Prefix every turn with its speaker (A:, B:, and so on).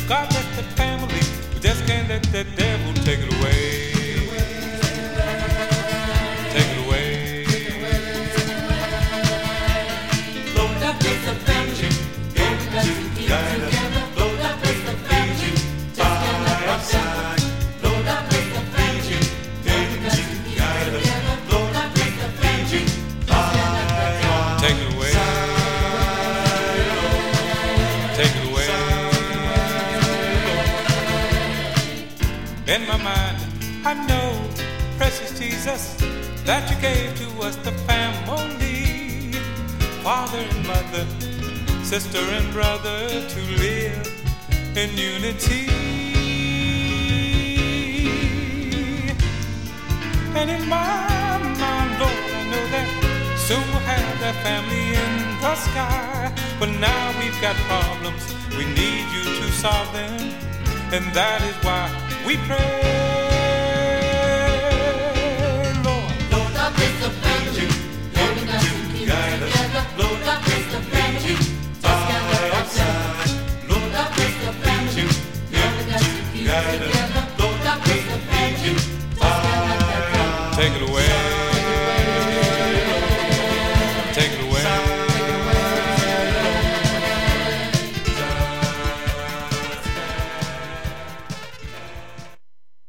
A: God bless the family. We just can't let the devil take it away. Take it away.
B: Lord, God bless the family. Lord, God keep us together. Lord, God bless the family. Just can't let the devil. Lord, God bless the family. Lord, God keep us together. Lord, God bless the family. Just can't let the devil.
A: Take it away. Take it away. In my mind, I know, precious Jesus, that you gave to us the family, father and mother, sister and brother, to live in unity. And in my mind, Lord, I know that soon we'll have that family in the sky. But now we've got problems, we need you to solve them, and that is why we pray, Lord.
B: Lord, God bless the family. Lord, God keep us together. Lord, God bless the family. Just can't let the devil. Lord, God bless the family. Lord, God keep us together.